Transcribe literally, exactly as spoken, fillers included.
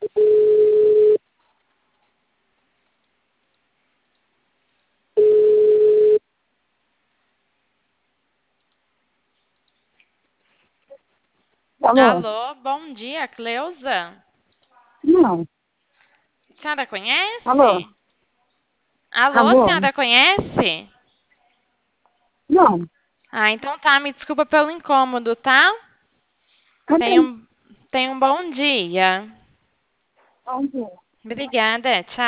Alô? Alô, bom dia, Cleusa. Não. A senhora Alô? conhece? Alô, a Alô? senhora conhece? Não. Ah, então tá, me desculpa pelo incômodo, tá? Tá Tenha bem. um, tenha um bom dia. Bom dia. Obrigada, tchau.